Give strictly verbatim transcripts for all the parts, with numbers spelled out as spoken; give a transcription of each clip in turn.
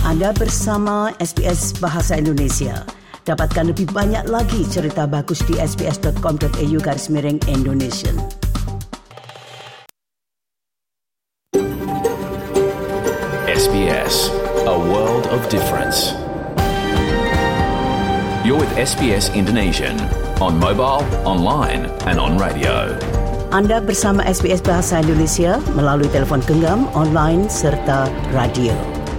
Anda bersama S B S Bahasa Indonesia. Dapatkan lebih banyak lagi cerita bagus di sbs.com.au garis miring Indonesian. S B S, a world of difference. You're with S B S Indonesian on mobile, online and on radio. Anda bersama S B S Bahasa Indonesia melalui telefon genggam, online serta radio.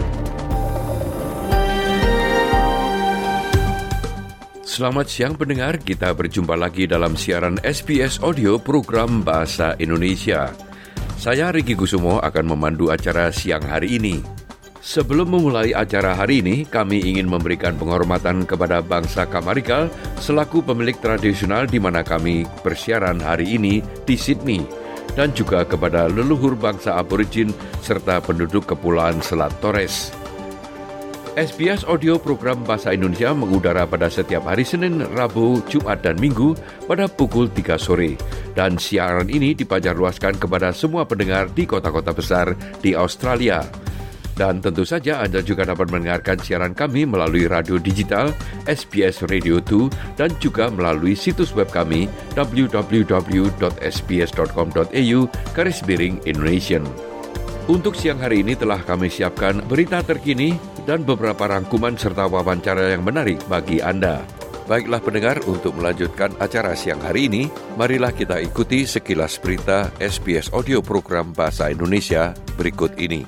Selamat siang pendengar, kita berjumpa lagi dalam siaran S B S Audio program Bahasa Indonesia. Saya Riki Kusumo akan memandu acara siang hari ini. Sebelum memulai acara hari ini, kami ingin memberikan penghormatan kepada bangsa Kamarikal selaku pemilik tradisional di mana kami bersiaran hari ini di Sydney, dan juga kepada leluhur bangsa aborigin serta penduduk Kepulauan Selat Torres. S B S Audio program Bahasa Indonesia mengudara pada setiap hari Senin, Rabu, Jumat dan Minggu pada pukul tiga sore. Dan siaran ini dipancarluaskan kepada semua pendengar di kota-kota besar di Australia. Dan tentu saja Anda juga dapat mendengarkan siaran kami melalui radio digital, S B S Radio dua, dan juga melalui situs web kami w w w dot s b s dot com dot a u garis miring Indonesian. Untuk siang hari ini telah kami siapkan berita terkini dan beberapa rangkuman serta wawancara yang menarik bagi Anda. Baiklah pendengar, untuk melanjutkan acara siang hari ini, marilah kita ikuti sekilas berita S B S Audio program Bahasa Indonesia berikut ini.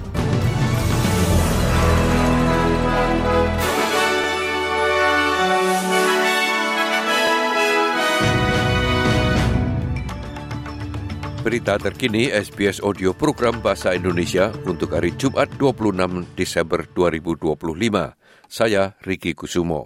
Berita terkini S B S Audio program Bahasa Indonesia untuk hari Jumat dua puluh enam Desember dua ribu dua puluh lima. Saya Riki Kusumo.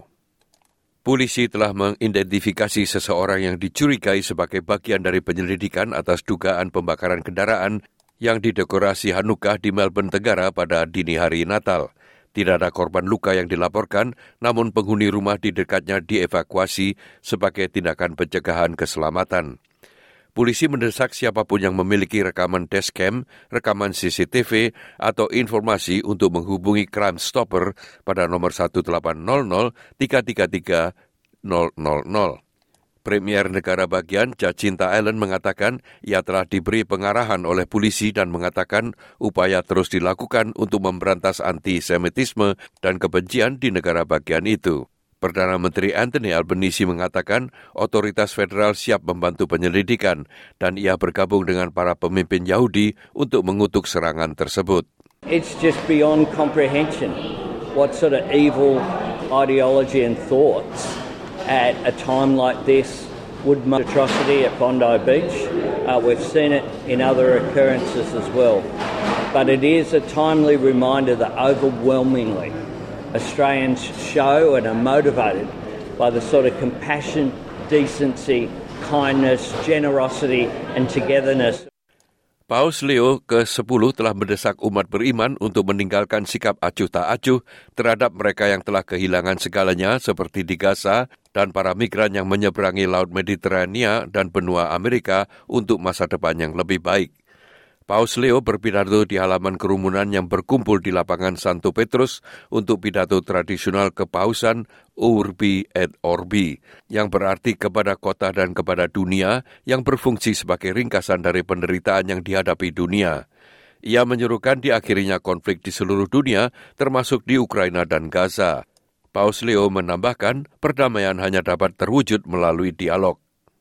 Polisi telah mengidentifikasi seseorang yang dicurigai sebagai bagian dari penyelidikan atas dugaan pembakaran kendaraan yang didekorasi Hanukkah di Melbourne Tenggara pada dini hari Natal. Tidak ada korban luka yang dilaporkan, namun penghuni rumah di dekatnya dievakuasi sebagai tindakan pencegahan keselamatan. Polisi mendesak siapapun yang memiliki rekaman dashcam, rekaman C C T V, atau informasi untuk menghubungi Crime Stopper pada nomor satu delapan nol nol tiga tiga tiga nol nol nol. Premier Negara Bagian Jacinta Allen mengatakan ia telah diberi pengarahan oleh polisi dan mengatakan upaya terus dilakukan untuk memberantas antisemitisme dan kebencian di negara bagian itu. Perdana Menteri Anthony Albanese mengatakan otoritas federal siap membantu penyelidikan dan ia bergabung dengan para pemimpin Yahudi untuk mengutuk serangan tersebut. It's just beyond comprehension what sort of evil ideology and thoughts at a time like this would make atrocity at Bondi Beach. Uh, we've seen it in other occurrences as well. But it is a timely reminder that overwhelmingly Australians show and are motivated by the sort of compassion, decency, kindness, generosity and togetherness. Paus Leo ke sepuluh telah mendesak umat beriman untuk meninggalkan sikap acuh tak acuh terhadap mereka yang telah kehilangan segalanya seperti di Gaza dan para migran yang menyeberangi Laut Mediterania dan benua Amerika untuk masa depan yang lebih baik. Paus Leo berpidato di halaman kerumunan yang berkumpul di lapangan Santo Petrus untuk pidato tradisional kepausan Urbi et Orbi, yang berarti kepada kota dan kepada dunia, yang berfungsi sebagai ringkasan dari penderitaan yang dihadapi dunia. Ia menyerukan diakhirinya konflik di seluruh dunia, termasuk di Ukraina dan Gaza. Paus Leo menambahkan, perdamaian hanya dapat terwujud melalui dialog.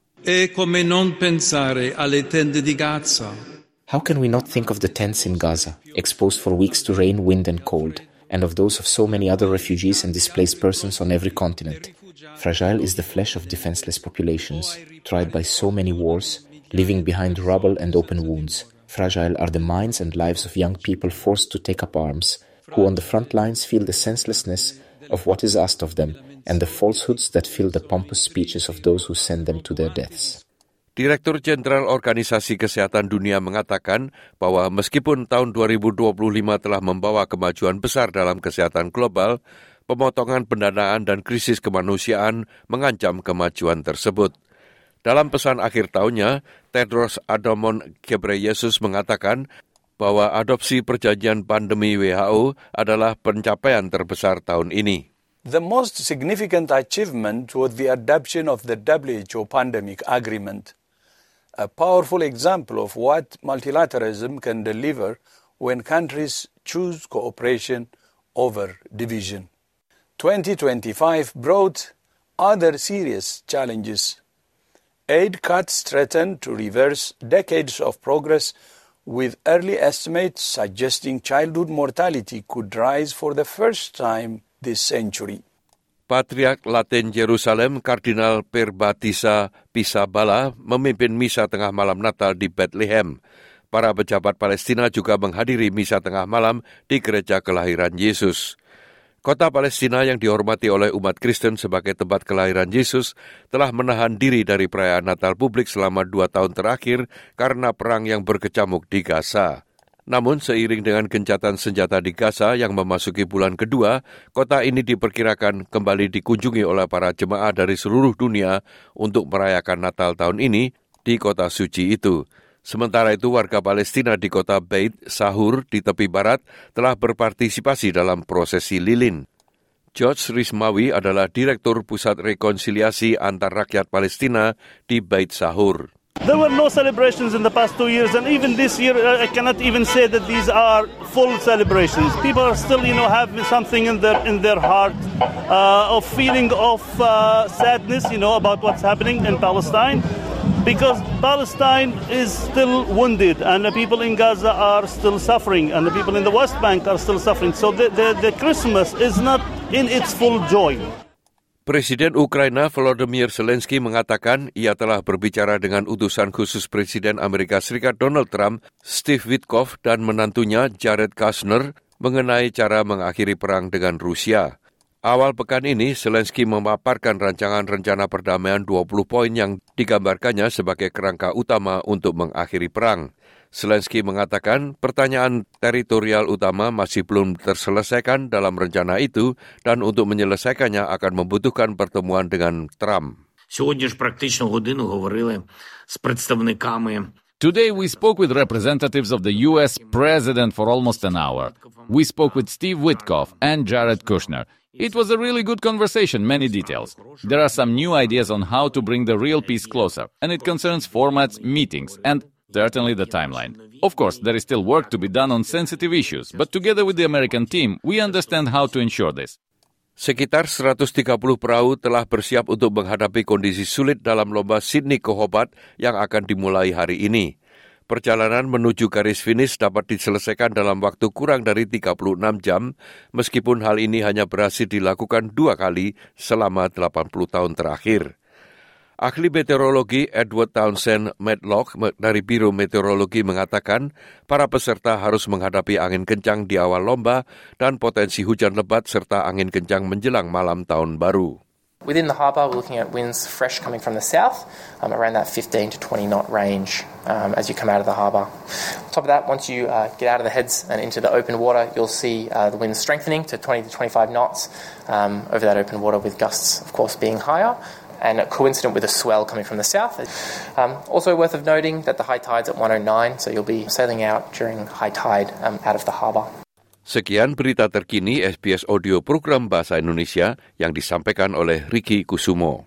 E come non pensare alle tende di Gaza? How can we not think of the tents in Gaza, exposed for weeks to rain, wind and cold, and of those of so many other refugees and displaced persons on every continent? Fragile is the flesh of defenseless populations, tried by so many wars, leaving behind rubble and open wounds. Fragile are the minds and lives of young people forced to take up arms, who on the front lines feel the senselessness of what is asked of them, and the falsehoods that fill the pompous speeches of those who send them to their deaths. Direktur Jenderal Organisasi Kesehatan Dunia mengatakan bahwa meskipun tahun dua ribu dua puluh lima telah membawa kemajuan besar dalam kesehatan global, pemotongan pendanaan dan krisis kemanusiaan mengancam kemajuan tersebut. Dalam pesan akhir tahunnya, Tedros Adhanom Ghebreyesus mengatakan bahwa adopsi perjanjian pandemi W H O adalah pencapaian terbesar tahun ini. The most significant achievement was the adoption of the W H O Pandemic Agreement, a powerful example of what multilateralism can deliver when countries choose cooperation over division. twenty twenty-five brought other serious challenges. Aid cuts threaten to reverse decades of progress, with early estimates suggesting childhood mortality could rise for the first time this century. Patriark Latin Jerusalem Kardinal Perbatisa Pisabala memimpin misa tengah malam Natal di Bethlehem. Para pejabat Palestina juga menghadiri misa tengah malam di gereja kelahiran Yesus. Kota Palestina yang dihormati oleh umat Kristen sebagai tempat kelahiran Yesus telah menahan diri dari perayaan Natal publik selama dua tahun terakhir karena perang yang berkecamuk di Gaza. Namun seiring dengan gencatan senjata di Gaza yang memasuki bulan kedua, kota ini diperkirakan kembali dikunjungi oleh para jemaah dari seluruh dunia untuk merayakan Natal tahun ini di kota suci itu. Sementara itu, warga Palestina di kota Beit Sahur di tepi barat telah berpartisipasi dalam prosesi lilin. George Rismawi adalah Direktur Pusat Rekonsiliasi Antar Rakyat Palestina di Beit Sahur. There were no celebrations in the past two years, and even this year, uh, I cannot even say that these are full celebrations. People are still, you know, having something in their in their heart, uh, of feeling of uh, sadness, you know, about what's happening in Palestine. Because Palestine is still wounded and the people in Gaza are still suffering and the people in the West Bank are still suffering. So the, the, the Christmas is not in its full joy. Presiden Ukraina Volodymyr Zelensky mengatakan ia telah berbicara dengan utusan khusus Presiden Amerika Serikat Donald Trump, Steve Witkoff, dan menantunya Jared Kushner mengenai cara mengakhiri perang dengan Rusia. Awal pekan ini, Zelensky memaparkan rancangan rencana perdamaian dua puluh poin yang digambarkannya sebagai kerangka utama untuk mengakhiri perang. Zelensky mengatakan pertanyaan teritorial utama masih belum terselesaikan dalam rencana itu dan untuk menyelesaikannya akan membutuhkan pertemuan dengan Trump. Сьогодні ж практично годину говорили з представниками. Today we spoke with representatives of the U S president for almost an hour. We spoke with Steve Witkoff and Jared Kushner. It was a really good conversation, many details. There are some new ideas on how to bring the real peace closer, and it concerns formats, meetings, and certainly the timeline. Of course, there is still work to be done on sensitive issues, but together with the American team, we understand how to ensure this. Sekitar seratus tiga puluh perahu telah bersiap untuk menghadapi kondisi sulit dalam lomba Sydney ke Hobart yang akan dimulai hari ini. Perjalanan menuju garis finish dapat diselesaikan dalam waktu kurang dari tiga puluh enam jam, meskipun hal ini hanya berhasil dilakukan dua kali selama delapan puluh tahun terakhir. Ahli meteorologi Edward Townsend Medlock dari Biro Meteorologi mengatakan para peserta harus menghadapi angin kencang di awal lomba dan potensi hujan lebat serta angin kencang menjelang malam tahun baru. Within the harbour, we're looking at winds fresh coming from the south, um, around that fifteen to twenty knot range um, as you come out of the harbour. On top of that, once you uh, get out of the heads and into the open water, you'll see uh, the winds strengthening to twenty to twenty-five knots um, over that open water, with gusts, of course, being higher, and coincident with a swell coming from the south. Um, also worth of noting that the high tide's at one oh nine, so you'll be sailing out during high tide um, out of the harbour. Sekian berita terkini S B S Audio Program Bahasa Indonesia yang disampaikan oleh Ricky Kusumo.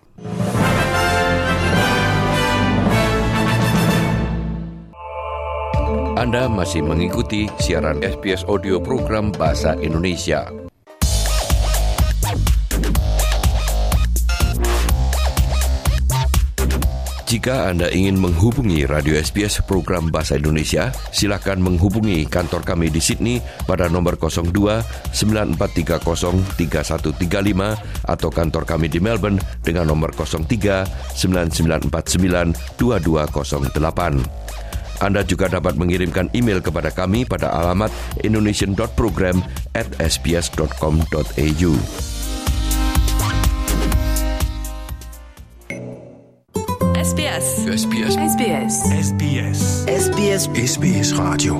Anda masih mengikuti siaran S B S Audio Program Bahasa Indonesia. Jika Anda ingin menghubungi Radio S B S Program Bahasa Indonesia, silakan menghubungi kantor kami di Sydney pada nomor nol dua sembilan empat tiga nol tiga satu tiga lima atau kantor kami di Melbourne dengan nomor nol tiga sembilan sembilan empat sembilan dua dua nol delapan. Anda juga dapat mengirimkan email kepada kami pada alamat indonesian dot program at s b s dot com dot a u. S B S. S B S. S B S. S B S. S B S. S B S Radio.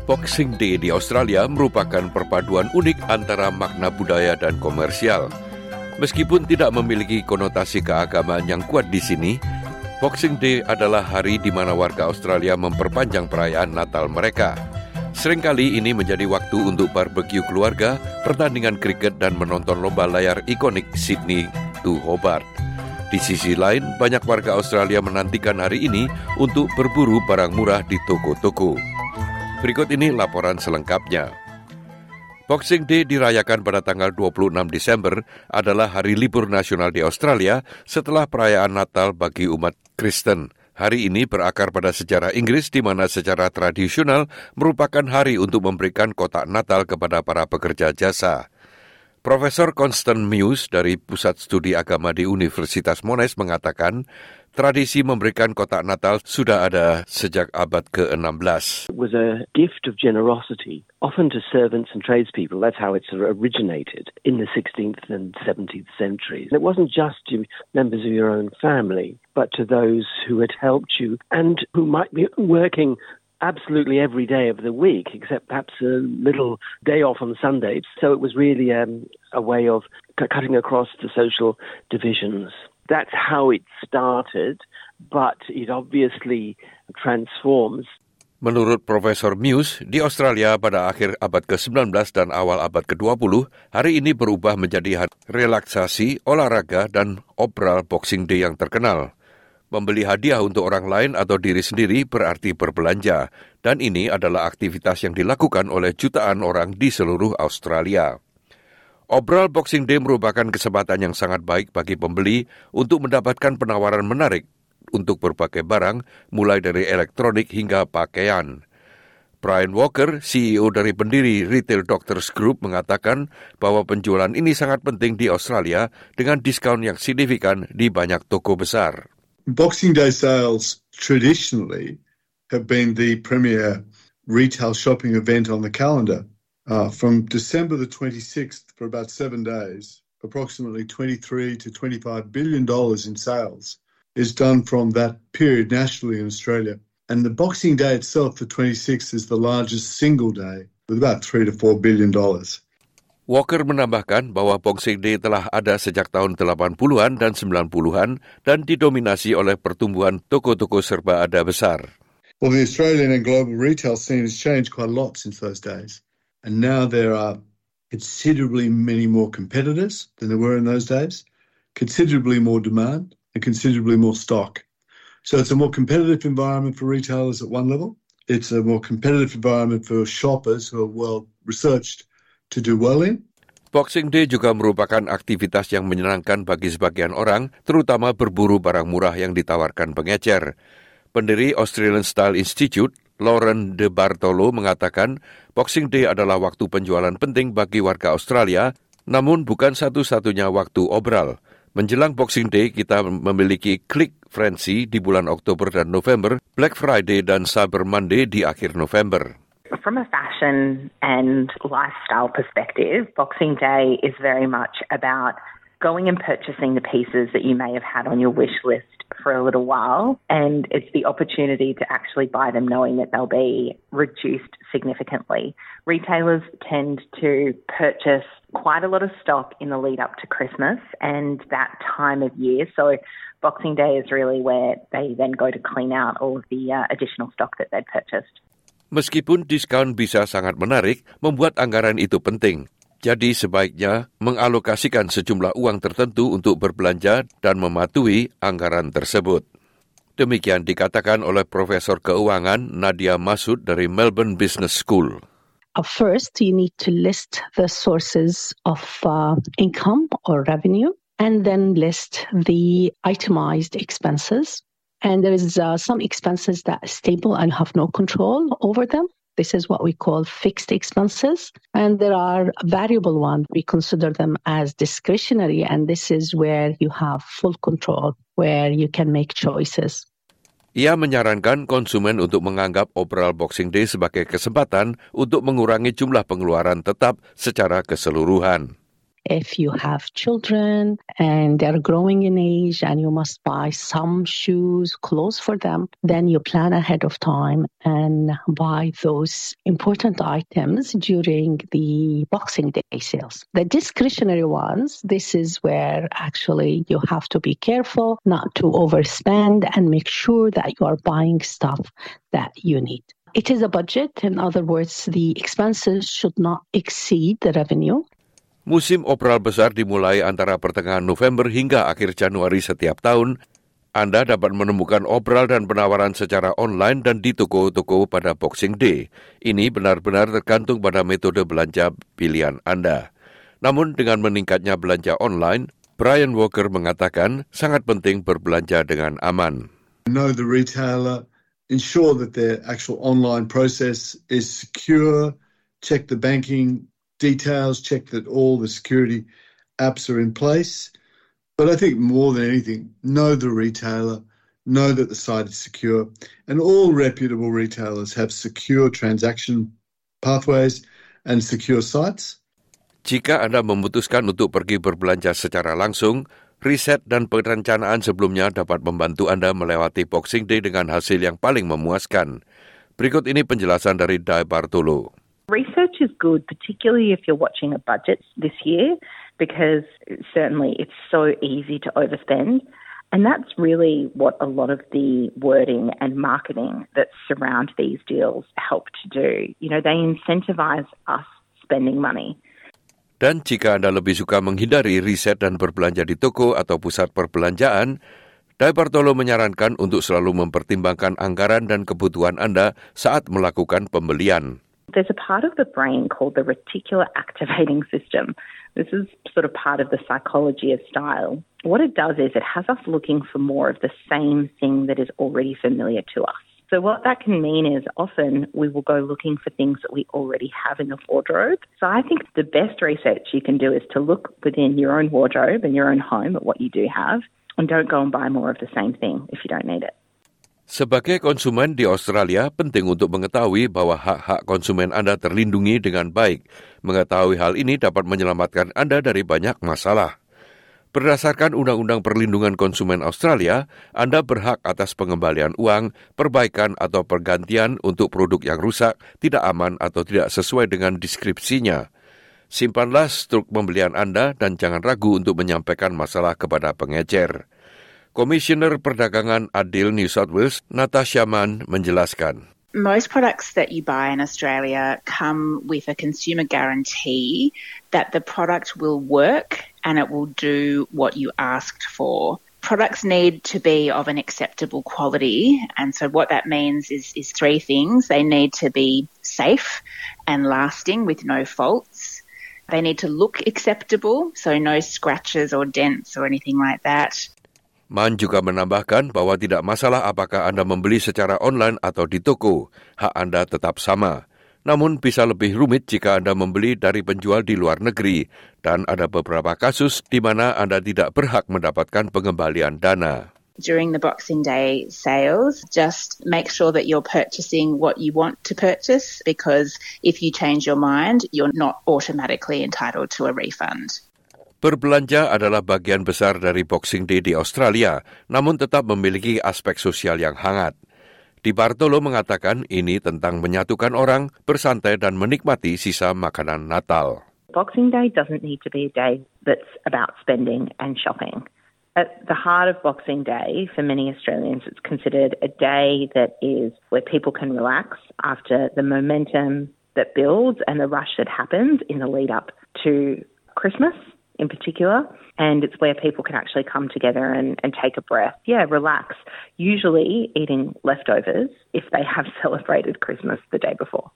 Boxing Day di Australia merupakan perpaduan unik antara makna budaya dan komersial. Meskipun tidak memiliki konotasi keagamaan yang kuat di sini, Boxing Day adalah hari di mana warga Australia memperpanjang perayaan Natal mereka. Seringkali ini menjadi waktu untuk barbeque keluarga, pertandingan kriket dan menonton lomba layar ikonik Sydney to Hobart. Di sisi lain, banyak warga Australia menantikan hari ini untuk berburu barang murah di toko-toko. Berikut ini laporan selengkapnya. Boxing Day dirayakan pada tanggal dua puluh enam Desember adalah hari libur nasional di Australia setelah perayaan Natal bagi umat Kristen. Hari ini berakar pada sejarah Inggris di mana secara tradisional merupakan hari untuk memberikan kotak Natal kepada para pekerja jasa. Profesor Constance Muse dari Pusat Studi Agama di Universitas Monash mengatakan, tradisi memberikan kotak Natal sudah ada sejak abad ke enam belas. It was a gift of generosity, often to servants and tradespeople. That's how it originated in the sixteenth and seventeenth centuries. It wasn't just to members of your own family, but to those who had helped you and who might be working absolutely every day of the week, except perhaps a little day off on Sunday. So it was really um, a way of c- cutting across the social divisions. That's how it started, but it obviously transforms. Menurut Profesor Muse, di Australia pada akhir abad ke sembilan belas dan awal abad ke dua puluh, hari ini berubah menjadi hari relaksasi, olahraga, dan obral Boxing Day yang terkenal. Membeli hadiah untuk orang lain atau diri sendiri berarti berbelanja, dan ini adalah aktivitas yang dilakukan oleh jutaan orang di seluruh Australia. Obral Boxing Day merupakan kesempatan yang sangat baik bagi pembeli untuk mendapatkan penawaran menarik untuk berbagai barang, mulai dari elektronik hingga pakaian. Brian Walker, C E O dari pendiri Retail Doctors Group, mengatakan bahwa penjualan ini sangat penting di Australia dengan diskaun yang signifikan di banyak toko besar. Boxing Day sales traditionally have been the premier retail shopping event on the calendar. Uh, from December the twenty-sixth for about seven days, approximately twenty-three to twenty-five billion dollars in sales is done from that period nationally in Australia. And the Boxing Day itself, the twenty-sixth, is the largest single day with about three to four billion dollars. Walker menambahkan bahwa Boxing Day telah ada sejak tahun delapan puluhan dan sembilan puluhan dan didominasi oleh pertumbuhan toko-toko serba ada besar. Well, the Australian and global retail scene has changed quite a lot since those days. And now there are considerably many more competitors than there were in those days, considerably more demand, and considerably more stock. So it's a more competitive environment for retailers at one level. It's a more competitive environment for shoppers who are well researched to do well in. Boxing Day juga merupakan aktivitas yang menyenangkan bagi sebagian orang, terutama berburu barang murah yang ditawarkan pengecer. Pendiri Australian Style Institute, Lauren De Bartolo, mengatakan Boxing Day adalah waktu penjualan penting bagi warga Australia, namun bukan satu-satunya waktu obral. Menjelang Boxing Day, kita memiliki Click Frenzy di bulan Oktober dan November, Black Friday dan Cyber Monday di akhir November. From a fashion and lifestyle perspective, Boxing Day is very much about going and purchasing the pieces that you may have had on your wish list for a little while, and it's the opportunity to actually buy them knowing that they'll be reduced significantly. Retailers tend to purchase quite a lot of stock in the lead up to Christmas and that time of year, so Boxing Day is really where they then go to clean out all of the uh, additional stock that they'd purchased. Meskipun diskaun bisa sangat menarik, membuat anggaran itu penting. Jadi sebaiknya mengalokasikan sejumlah uang tertentu untuk berbelanja dan mematuhi anggaran tersebut. Demikian dikatakan oleh Profesor Keuangan Nadia Masud dari Melbourne Business School. First, you need to list the sources of uh, income or revenue, and then list the itemized expenses. And there is uh, some expenses that are stable and have no control over them. This is what we call fixed expenses. And there are variable ones. We consider them as discretionary. And this is where you have full control, where you can make choices. Ia menyarankan konsumen untuk menganggap obral Boxing Day sebagai kesempatan untuk mengurangi jumlah pengeluaran tetap secara keseluruhan. If you have children and they're growing in age and you must buy some shoes, clothes for them, then you plan ahead of time and buy those important items during the Boxing Day sales. The discretionary ones, this is where actually you have to be careful not to overspend and make sure that you are buying stuff that you need. It is a budget. In other words, the expenses should not exceed the revenue. Musim obral besar dimulai antara pertengahan November hingga akhir Januari setiap tahun. Anda dapat menemukan obral dan penawaran secara online dan di toko-toko pada Boxing Day. Ini benar-benar tergantung pada metode belanja pilihan Anda. Namun dengan meningkatnya belanja online, Brian Walker mengatakan sangat penting berbelanja dengan aman. Know the retailer. Ensure that their actual online process is secure, check the banking details, check that all the security apps are in place. But I think more than anything, know the retailer, know that the site is secure, and all reputable retailers have secure transaction pathways and secure sites. Jika Anda memutuskan untuk pergi berbelanja secara langsung, riset dan perencanaan sebelumnya dapat membantu Anda melewati Boxing Day dengan hasil yang paling memuaskan. Berikut ini penjelasan dari Di Bartolo. Research is good, particularly if you're watching a budget this year, because certainly it's so easy to overspend. And that's really what a lot of the wording and marketing that surround these deals help to do. You know, they incentivize us spending money. Dan jika Anda lebih suka menghindari riset dan berbelanja di toko atau pusat perbelanjaan, Di Bartolo menyarankan untuk selalu mempertimbangkan anggaran dan kebutuhan Anda saat melakukan pembelian. There's a part of the brain called the reticular activating system. This is sort of part of the psychology of style. What it does is it has us looking for more of the same thing that is already familiar to us. So what that can mean is often we will go looking for things that we already have in the wardrobe. So I think the best research you can do is to look within your own wardrobe and your own home at what you do have, and don't go and buy more of the same thing if you don't need it. Sebagai konsumen di Australia, penting untuk mengetahui bahwa hak-hak konsumen Anda terlindungi dengan baik. Mengetahui hal ini dapat menyelamatkan Anda dari banyak masalah. Berdasarkan Undang-Undang Perlindungan Konsumen Australia, Anda berhak atas pengembalian uang, perbaikan atau pergantian untuk produk yang rusak, tidak aman atau tidak sesuai dengan deskripsinya. Simpanlah struk pembelian Anda dan jangan ragu untuk menyampaikan masalah kepada pengecer. Komisioner Perdagangan Adil New South Wales, Natasha Mann, menjelaskan. Most products that you buy in Australia come with a consumer guarantee that the product will work and it will do what you asked for. Products need to be of an acceptable quality, and so what that means is, is three things. They need to be safe and lasting with no faults. They need to look acceptable, so no scratches or dents or anything like that. Mann juga menambahkan bahwa tidak masalah apakah Anda membeli secara online atau di toko, hak Anda tetap sama. Namun bisa lebih rumit jika Anda membeli dari penjual di luar negeri, dan ada beberapa kasus di mana Anda tidak berhak mendapatkan pengembalian dana. During the Boxing Day sales, just make sure that you're purchasing what you want to purchase, because if you change your mind, you're not automatically entitled to a refund. Berbelanja adalah bagian besar dari Boxing Day di Australia, namun tetap memiliki aspek sosial yang hangat. Di Bartolo mengatakan ini tentang menyatukan orang, bersantai dan menikmati sisa makanan Natal. Boxing Day doesn't need to be a day that's about spending and shopping. At the heart of Boxing Day, for many Australians, it's considered a day that is where people can relax after the momentum that builds and the rush that happens in the lead up to Christmas in particular, and it's where people can actually come together and, and take a breath. Yeah, relax. Usually eating leftovers if they have celebrated Christmas the day before.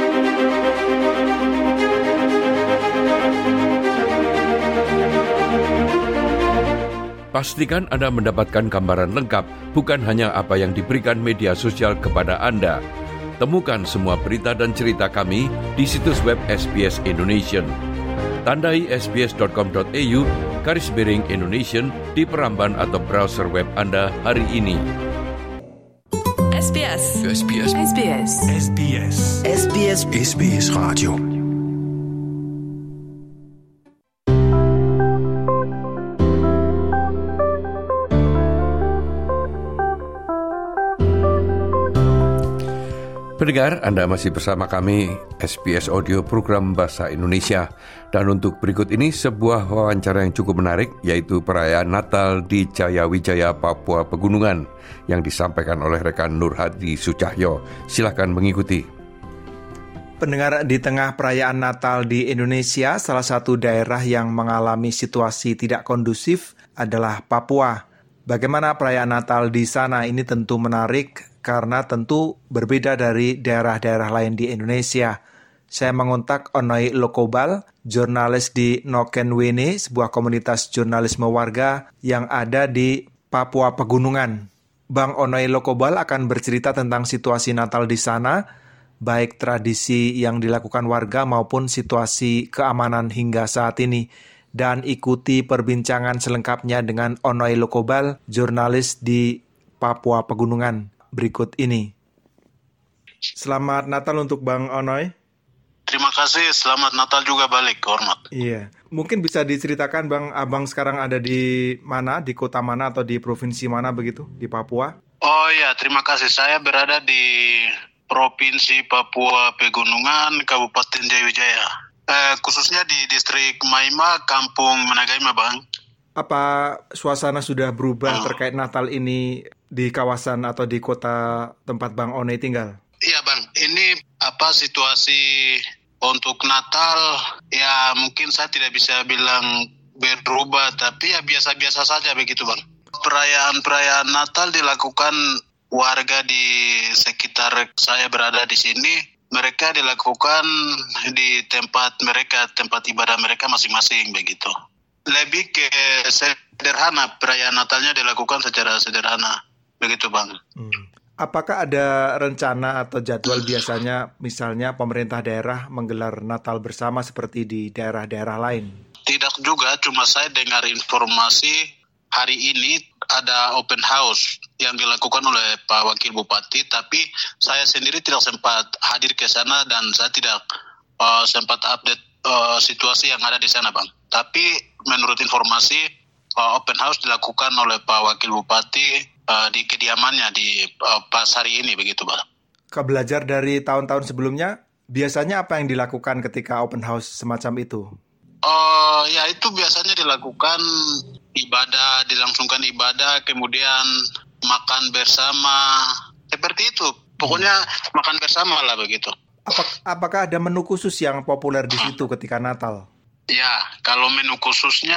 Pastikan Anda mendapatkan gambaran lengkap, bukan hanya apa yang diberikan media sosial kepada Anda. Temukan semua berita dan cerita kami di situs web S B S Indonesian. Tandai sbs.com.au garis miring Indonesian di peramban atau browser web Anda hari ini. S B S. S B S. S B S. S B S. S B S. S B S Radio. Pendengar, Anda masih bersama kami, S B S Audio Program Bahasa Indonesia. Dan untuk berikut ini sebuah wawancara yang cukup menarik, yaitu perayaan Natal di Jayawijaya, Papua Pegunungan, yang disampaikan oleh rekan Nur Hadi Sucahyo. Silakan mengikuti. Pendengar, di tengah perayaan Natal di Indonesia, salah satu daerah yang mengalami situasi tidak kondusif adalah Papua. Bagaimana perayaan Natal di sana? Ini tentu menarik karena tentu berbeda dari daerah-daerah lain di Indonesia. Saya mengontak Onoi Lokobal, jurnalis di Nokenwene, sebuah komunitas jurnalisme warga yang ada di Papua Pegunungan. Bang Onoi Lokobal akan bercerita tentang situasi Natal di sana, baik tradisi yang dilakukan warga maupun situasi keamanan hingga saat ini. Dan ikuti perbincangan selengkapnya dengan Onoi Lokobal, jurnalis di Papua Pegunungan. Berikut ini. Selamat Natal untuk Bang Onoi. Terima kasih, selamat Natal juga balik, hormat. Iya, mungkin bisa diceritakan Bang, Abang sekarang ada di mana, di kota mana atau di provinsi mana begitu, di Papua? Oh iya, terima kasih. Saya berada di Provinsi Papua Pegunungan, Kabupaten Jayawijaya. Eh, khususnya di distrik Maima, Kampung Menagaima, Bang. Apa suasana sudah berubah hmm. terkait Natal ini di kawasan atau di kota tempat Bang Onoi tinggal? Iya Bang, ini apa situasi untuk Natal, ya mungkin saya tidak bisa bilang berubah, tapi ya biasa-biasa saja begitu Bang. Perayaan-perayaan Natal dilakukan warga di sekitar saya berada di sini, mereka dilakukan di tempat mereka, tempat ibadah mereka masing-masing begitu. Lebih ke sederhana, perayaan Natalnya dilakukan secara sederhana. Begitu Bang. Hmm. Apakah ada rencana atau jadwal biasanya misalnya pemerintah daerah menggelar Natal bersama seperti di daerah-daerah lain? Tidak juga, cuma saya dengar informasi hari ini ada open house yang dilakukan oleh Pak Wakil Bupati, tapi saya sendiri tidak sempat hadir ke sana dan saya tidak uh, sempat update uh, situasi yang ada di sana Bang. Tapi menurut informasi uh, open house dilakukan oleh Pak Wakil Bupati uh, di kediamannya di uh, pas hari ini begitu Pak. Kau belajar dari tahun-tahun sebelumnya, biasanya apa yang dilakukan ketika open house semacam itu? Uh, ya itu biasanya dilakukan ibadah, dilangsungkan ibadah, kemudian makan bersama, seperti itu. Pokoknya hmm. makan bersama lah begitu. Apakah, apakah ada menu khusus yang populer di situ ketika Natal? Ya, kalau menu khususnya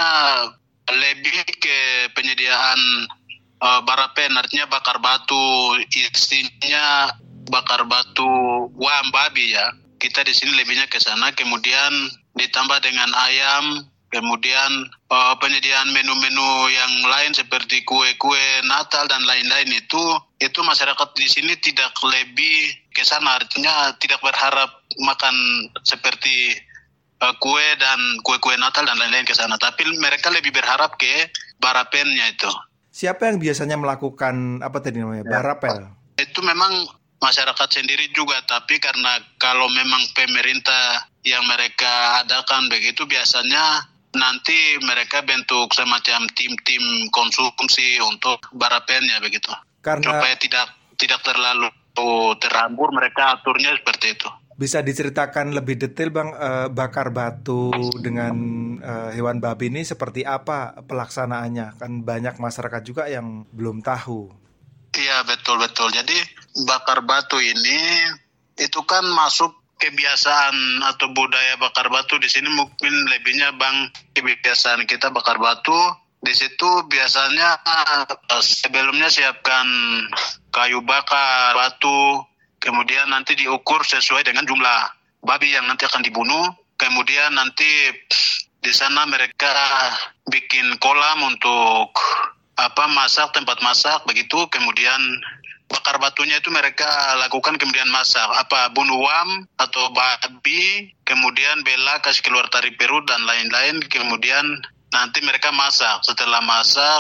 lebih ke penyediaan uh, barapen, artinya bakar batu, isinya bakar batu wam babi ya. Kita di sini lebihnya ke sana, kemudian ditambah dengan ayam, kemudian uh, penyediaan menu-menu yang lain seperti kue-kue Natal dan lain-lain itu, itu masyarakat di sini tidak lebih ke sana, artinya tidak berharap makan seperti Uh, kue dan kue-kue Natal dan lain-lain ke sana, tapi mereka lebih berharap ke barapennya itu. Siapa yang biasanya melakukan apa tadi namanya ya. barapel? Itu memang masyarakat sendiri juga, tapi karena kalau memang pemerintah yang mereka adakan begitu, biasanya nanti mereka bentuk semacam tim-tim konsumsi untuk barapennya begitu. Karena supaya tidak tidak terlalu terhambur, mereka aturnya seperti itu. Bisa diceritakan lebih detail Bang, uh, bakar batu dengan uh, hewan babi ini seperti apa pelaksanaannya? Kan banyak masyarakat juga yang belum tahu. Iya betul-betul. Jadi bakar batu ini itu kan masuk kebiasaan atau budaya bakar batu di sini, mungkin lebihnya Bang kebiasaan kita bakar batu. Di situ biasanya uh, sebelumnya siapkan kayu bakar, batu, kemudian nanti diukur sesuai dengan jumlah babi yang nanti akan dibunuh. Kemudian nanti di sana mereka bikin kolam untuk apa masak, tempat masak begitu. Kemudian bakar batunya itu mereka lakukan, kemudian masak apa bunuh wam atau babi, kemudian bela kasih keluar tari perut dan lain-lain. Kemudian nanti mereka masak. Setelah masak,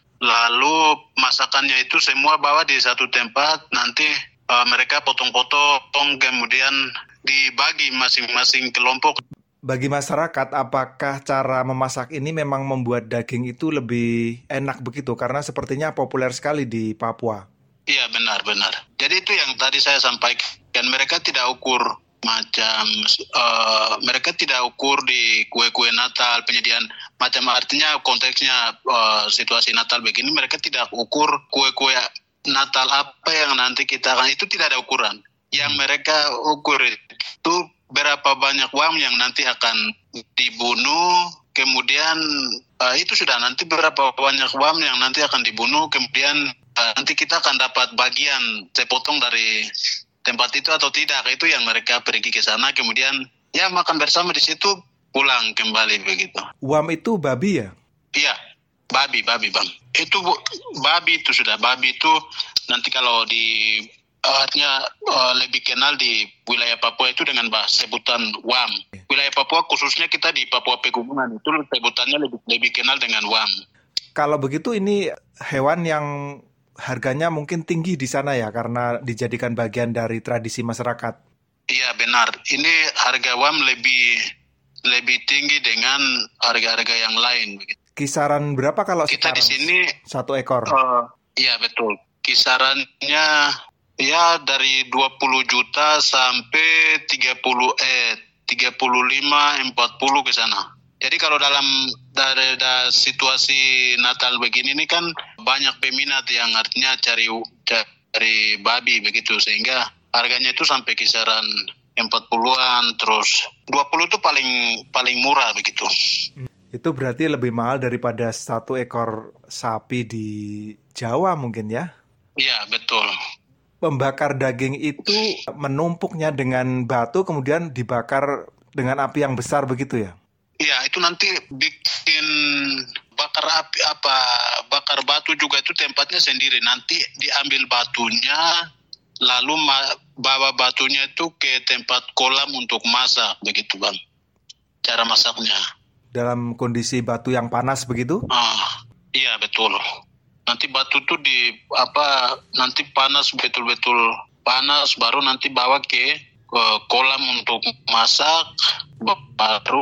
lalu masakannya itu semua bawa di satu tempat. Nanti Uh, mereka potong-potong, kemudian dibagi masing-masing kelompok. Bagi masyarakat, apakah cara memasak ini memang membuat daging itu lebih enak begitu? Karena sepertinya populer sekali di Papua. Iya, benar-benar. Jadi itu yang tadi saya sampaikan dan mereka tidak ukur macam uh, mereka tidak ukur di kue-kue Natal penyediaan macam artinya konteksnya uh, situasi Natal begini mereka tidak ukur kue-kue Natal apa yang nanti kita akan itu tidak ada ukuran. Yang mereka ukur itu berapa banyak uang yang nanti akan dibunuh, kemudian uh, itu sudah nanti berapa banyak uang yang nanti akan dibunuh, kemudian uh, nanti kita akan dapat bagian sepotong dari tempat itu atau tidak. Itu yang mereka pergi ke sana, kemudian ya makan bersama di situ, pulang kembali begitu. Uam itu babi ya? Iya, babi, babi bang. Itu babi itu sudah babi itu nanti kalau di artinya uh, lebih kenal di wilayah Papua itu dengan bahasa sebutan Wam. Wilayah Papua khususnya kita di Papua Pegunungan itu sebutannya lebih lebih kenal dengan Wam. Kalau begitu ini hewan yang harganya mungkin tinggi di sana ya karena dijadikan bagian dari tradisi masyarakat. Iya benar. Ini harga Wam lebih lebih tinggi dengan harga-harga yang lain. Kisaran berapa kalau kita di sini satu ekor? Uh, iya betul. Kisarannya ya dari dua puluh juta sampai tiga puluh eh tiga puluh lima empat puluh ke sana. Jadi kalau dalam dari, dari situasi Natal begini ini kan banyak peminat yang artinya cari cari babi begitu sehingga harganya itu sampai kisaran empat puluhan terus dua puluh itu paling paling murah begitu. Itu berarti lebih mahal daripada satu ekor sapi di Jawa mungkin ya? Iya, betul. Membakar daging itu menumpuknya dengan batu kemudian dibakar dengan api yang besar begitu ya? Iya, itu nanti bikin bakar api apa bakar batu juga itu tempatnya sendiri. Nanti diambil batunya, lalu ma- bawa batunya itu ke tempat kolam untuk masak begitu bang. Cara masaknya. Dalam kondisi batu yang panas begitu? Ah, iya betul. Nanti batu tuh di apa nanti panas betul-betul panas baru nanti bawa ke ke kolam untuk masak, baru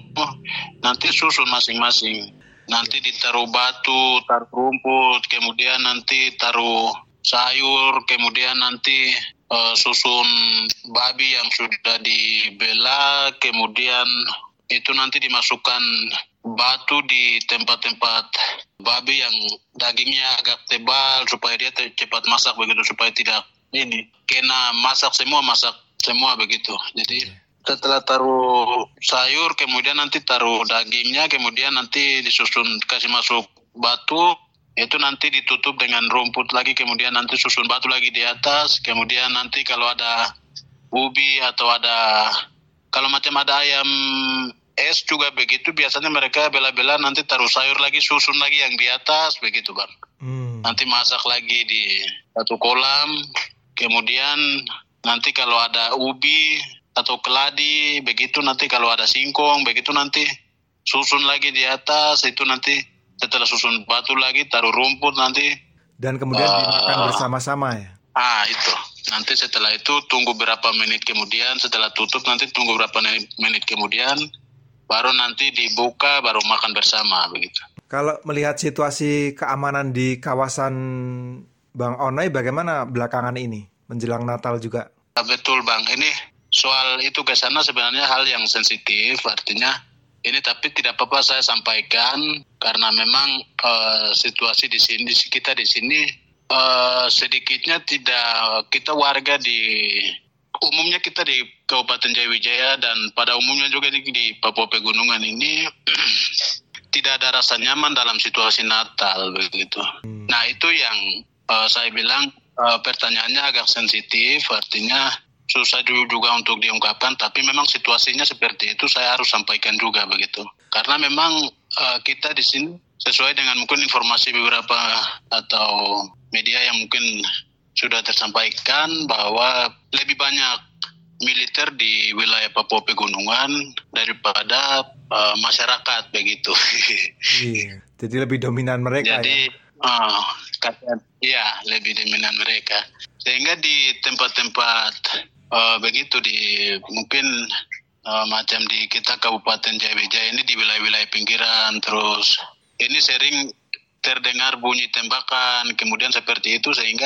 nanti susun masing-masing. Nanti ditaruh batu, taruh rumput, kemudian nanti taruh sayur, kemudian nanti uh, susun babi yang sudah dibela, kemudian itu nanti dimasukkan batu di tempat-tempat babi yang dagingnya agak tebal supaya dia cepat masak begitu, supaya tidak ini kena masak semua masak semua begitu. Jadi setelah taruh sayur kemudian nanti taruh dagingnya, kemudian nanti disusun kasih masuk batu, itu nanti ditutup dengan rumput lagi, kemudian nanti susun batu lagi di atas, kemudian nanti kalau ada ubi atau ada kalau macam ada ayam es juga begitu, biasanya mereka bela-bela nanti taruh sayur lagi, susun lagi yang di atas begitu bang. Hmm. Nanti masak lagi di satu kolam, kemudian nanti kalau ada ubi atau keladi begitu, nanti kalau ada singkong begitu nanti susun lagi di atas, itu nanti setelah susun batu lagi taruh rumput nanti. Dan kemudian uh, dimakan bersama-sama ya? Ah itu. Nanti setelah itu tunggu berapa menit kemudian, setelah tutup nanti tunggu berapa menit kemudian, baru nanti dibuka, baru makan bersama begitu. Kalau melihat situasi keamanan di kawasan Bang Onai, bagaimana belakangan ini menjelang Natal juga? Betul Bang, ini soal itu ke sana sebenarnya hal yang sensitif, artinya ini tapi tidak apa-apa saya sampaikan karena memang uh, situasi di sini kita di sini uh, sedikitnya tidak kita warga di umumnya kita di Kabupaten Jayawijaya dan pada umumnya juga di, di Papua Pegunungan ini tidak ada rasa nyaman dalam situasi Natal begitu. Hmm. Nah itu yang uh, saya bilang uh, pertanyaannya agak sensitif, artinya susah juga untuk diungkapkan, tapi memang situasinya seperti itu saya harus sampaikan juga begitu. Karena memang uh, kita di sini sesuai dengan mungkin informasi beberapa atau media yang mungkin sudah tersampaikan bahwa lebih banyak militer di wilayah Papua Pegunungan daripada uh, masyarakat begitu. Iya, jadi lebih dominan mereka. Jadi, ya. Uh, kata, ya lebih dominan mereka. Sehingga di tempat-tempat uh, begitu di mungkin uh, macam di kita Kabupaten Jayawijaya ini di wilayah-wilayah pinggiran, terus ini sering terdengar bunyi tembakan, kemudian seperti itu sehingga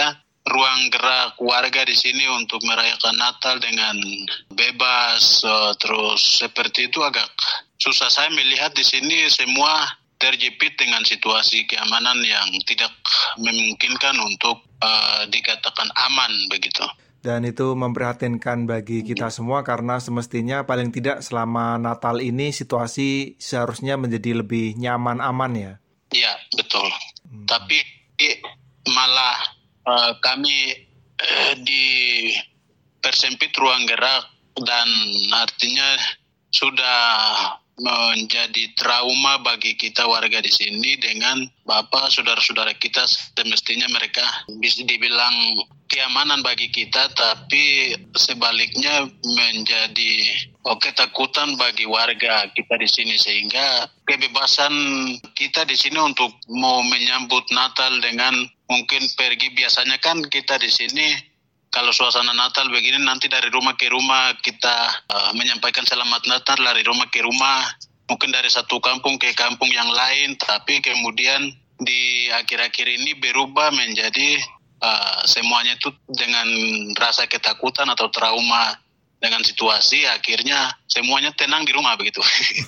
ruang gerak warga di sini untuk merayakan Natal dengan bebas, uh, terus seperti itu agak susah. Saya melihat di sini semua terjepit dengan situasi keamanan yang tidak memungkinkan untuk uh, dikatakan aman begitu. Dan itu memprihatinkan bagi kita semua karena semestinya paling tidak selama Natal ini situasi seharusnya menjadi lebih nyaman aman ya. Iya, betul. Hmm. Tapi malah uh, kami uh, di persempit ruang gerak dan artinya sudah menjadi trauma bagi kita warga di sini dengan bapak saudara-saudara kita semestinya mereka bisa dibilang keamanan bagi kita, tapi sebaliknya menjadi oh, ketakutan bagi warga kita di sini, sehingga kebebasan kita di sini untuk mau menyambut Natal dengan mungkin pergi, biasanya kan kita di sini kalau suasana Natal begini nanti dari rumah ke rumah kita uh, menyampaikan selamat Natal dari rumah ke rumah, mungkin dari satu kampung ke kampung yang lain, tapi kemudian di akhir-akhir ini berubah menjadi uh, semuanya itu dengan rasa ketakutan atau trauma dengan situasi, akhirnya semuanya tenang di rumah begitu.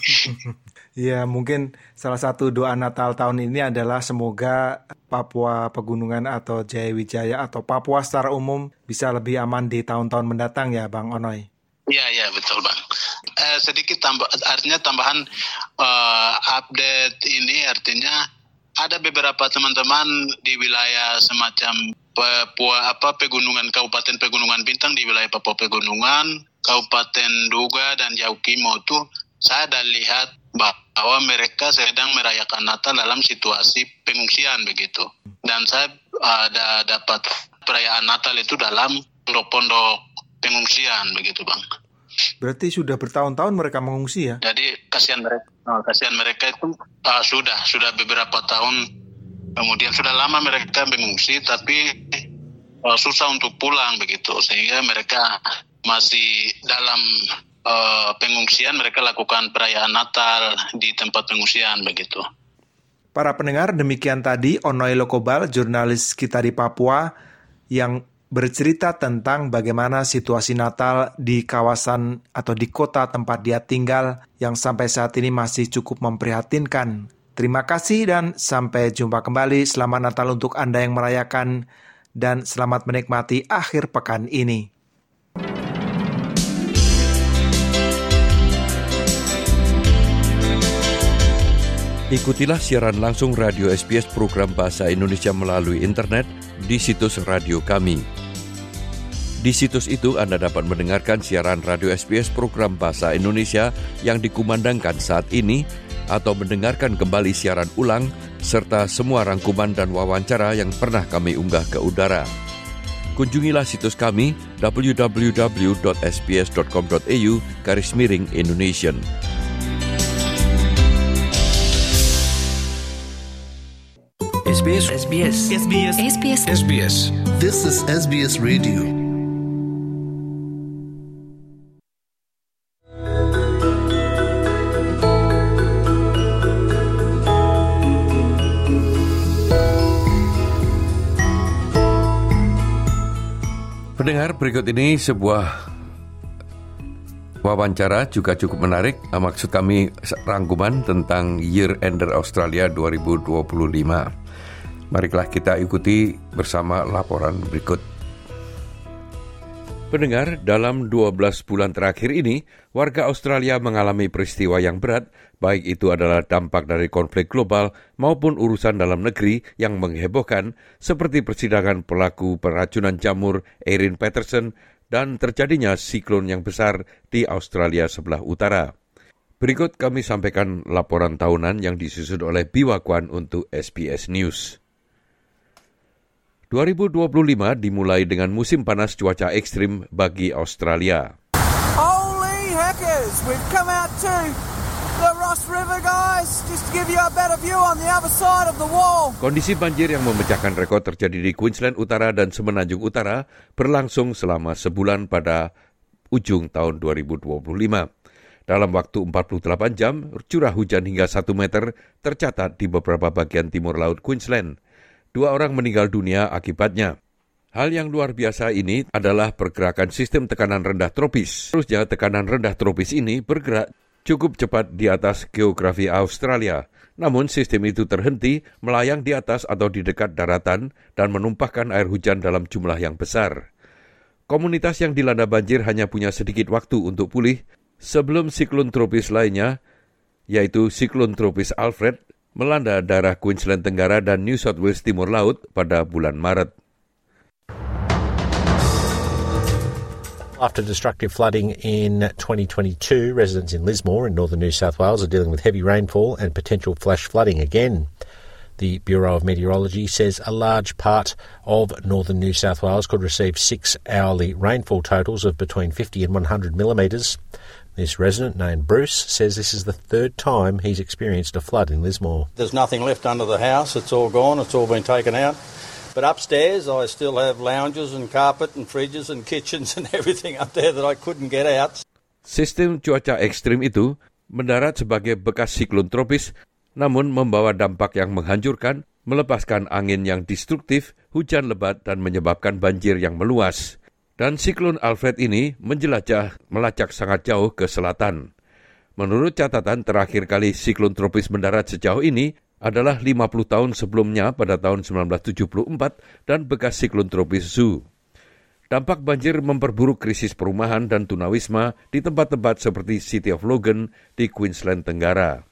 Ya, mungkin salah satu doa Natal tahun ini adalah semoga Papua Pegunungan atau Jayawijaya atau Papua secara umum bisa lebih aman di tahun-tahun mendatang ya, Bang Onoy. Iya, iya, betul, Bang. Eh, sedikit tambah, artinya tambahan uh, update ini artinya ada beberapa teman-teman di wilayah semacam Papua apa Pegunungan, Kabupaten Pegunungan Bintang, di wilayah Papua Pegunungan, Kabupaten Duga dan Yaukimo itu saya ada lihat bahwa mereka sedang merayakan Natal dalam situasi pengungsian begitu. Dan saya ada dapat perayaan Natal itu dalam pondok-pondok pengungsian begitu, Bang. Berarti sudah bertahun-tahun mereka mengungsi ya? Jadi kasihan mereka, oh, kasihan mereka itu uh, sudah sudah beberapa tahun kemudian sudah lama mereka mengungsi, tapi uh, susah untuk pulang begitu, sehingga mereka masih dalam Uh, pengungsian, mereka lakukan perayaan Natal di tempat pengungsian begitu. Para pendengar, demikian tadi Onoy Lokobal, jurnalis kita di Papua, yang bercerita tentang bagaimana situasi Natal di kawasan atau di kota tempat dia tinggal yang sampai saat ini masih cukup memprihatinkan. Terima kasih dan sampai jumpa kembali. Selamat Natal untuk Anda yang merayakan dan selamat menikmati akhir pekan ini. Ikutilah siaran langsung Radio S B S program Bahasa Indonesia melalui internet di situs radio kami. Di situs itu Anda dapat mendengarkan siaran Radio S B S program Bahasa Indonesia yang dikumandangkan saat ini atau mendengarkan kembali siaran ulang serta semua rangkuman dan wawancara yang pernah kami unggah ke udara. Kunjungilah situs kami w w w dot s b s dot com dot a u garis miring Indonesian. S B S S B S S B S S B S S B S This is S B S Radio. Pendengar, berikut ini sebuah wawancara juga cukup menarik. Maksud kami rangkuman tentang Year Ender Australia dua ribu dua puluh lima. Marilah kita ikuti bersama laporan berikut. Pendengar, dalam dua belas bulan terakhir ini, warga Australia mengalami peristiwa yang berat, baik itu adalah dampak dari konflik global maupun urusan dalam negeri yang menghebohkan, seperti persidangan pelaku peracunan jamur Erin Patterson dan terjadinya siklon yang besar di Australia sebelah utara. Berikut kami sampaikan laporan tahunan yang disusun oleh Biwa Kwan untuk S B S News. dua ribu dua puluh lima dimulai dengan musim panas cuaca ekstrim bagi Australia. Holy heckers, we've come out to the Ross River, guys, just to give you a better view on the other side of the wall. Kondisi banjir yang memecahkan rekor terjadi di Queensland Utara dan Semenanjung Utara berlangsung selama sebulan pada ujung tahun dua ribu dua puluh lima. Dalam waktu empat puluh delapan jam, curah hujan hingga satu meter tercatat di beberapa bagian timur laut Queensland. Dua orang meninggal dunia akibatnya. Hal yang luar biasa ini adalah pergerakan sistem tekanan rendah tropis. Terusnya tekanan rendah tropis ini bergerak cukup cepat di atas geografi Australia. Namun sistem itu terhenti melayang di atas atau di dekat daratan dan menumpahkan air hujan dalam jumlah yang besar. Komunitas yang dilanda banjir hanya punya sedikit waktu untuk pulih sebelum siklon tropis lainnya, yaitu siklon tropis Alfred, melanda daerah Queensland Tenggara dan New South Wales Timur Laut pada bulan Maret. After destructive flooding in twenty twenty-two, residents in Lismore in northern New South Wales are dealing with heavy rainfall and potential flash flooding again. The Bureau of Meteorology says a large part of northern New South Wales could receive six hourly rainfall totals of between fifty and one hundred millimetres. This resident, named Bruce, says this is the third time he's experienced a flood in Lismore. There's nothing left under the house. It's all gone. It's all been taken out. But upstairs, I still have lounges and carpet and fridges and kitchens and everything up there that I couldn't get out. Sistem cuaca ekstrim itu mendarat sebagai bekas siklon tropis, namun membawa dampak yang menghancurkan, melepaskan angin yang destruktif, hujan lebat, dan menyebabkan banjir yang meluas. Dan siklon Alfred ini menjelajah melacak sangat jauh ke selatan. Menurut catatan, terakhir kali siklon tropis mendarat sejauh ini adalah lima puluh tahun sebelumnya pada tahun sembilan belas tujuh puluh empat dan bekas siklon tropis Zu. Dampak banjir memperburuk krisis perumahan dan tunawisma di tempat-tempat seperti City of Logan di Queensland Tenggara.